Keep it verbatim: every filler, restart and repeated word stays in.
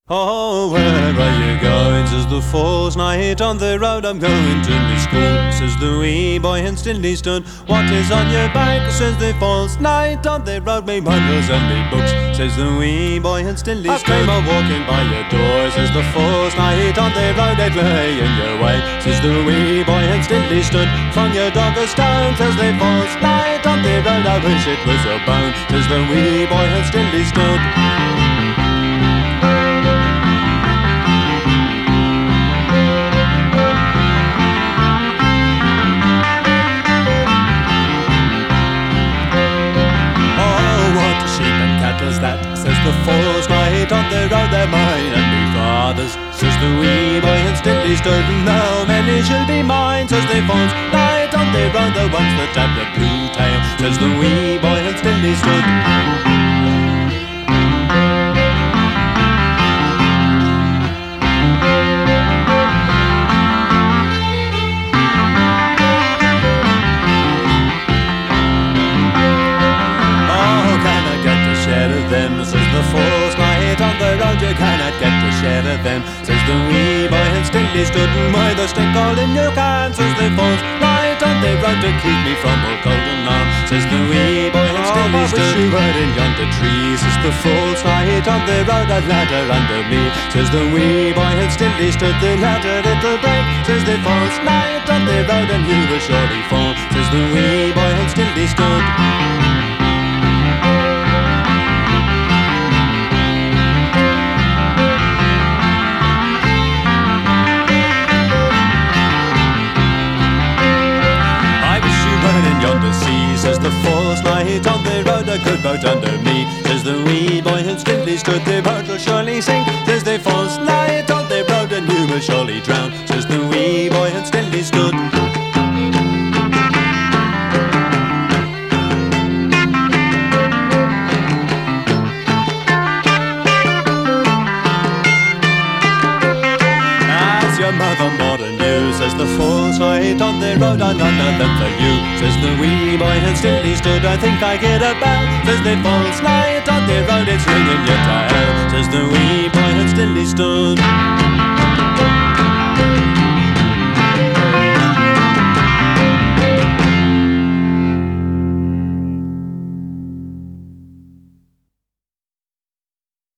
Oh, where are you going? Says the false night on the road. I'm going to my school, says the wee boy, and still he stood. What is on your back? Says the false night on the road. Me bundles and me books, says the wee boy, and still he stood. I came a walking by your door, says the false night on the road. It lay in your way, says the wee boy, and still he stood. From your dog a stone, says the false night on the road. I wish it was a bone, says the wee boy, and still he stood. That says the false night on the road, they're mine and me father's, says the wee boy, and still he stood. Now many shall be mine, says the false night on the road, the ones that have the blue tail, says the wee boy, and still he stood. Them, says the false night on the road, you cannot get to share of them, says the wee boy, and still he stood. By the stick all in your can, says the false night on the road, to keep me from all cold and arm, says the wee boy, and still he stood. You were in yonder tree, says the false night on the road, a ladder under me, says the wee boy, and still he stood. The ladder it'll break, says the false night on the road, and you will surely fall, says the wee boy, and still he stood. Yonder sea, says the false night on the road, a good boat under me, says the wee boy, and still he stood. The boat will surely sink, says the false night on the road, and you will surely drown, says the wee boy, and still he stood. Your mother more than you, says the false night on the road, and none of them for you, says the wee boy, and still he stood. I think I get a bell, says the false night on the road, it's ringing your tail, says the wee boy, and still he stood.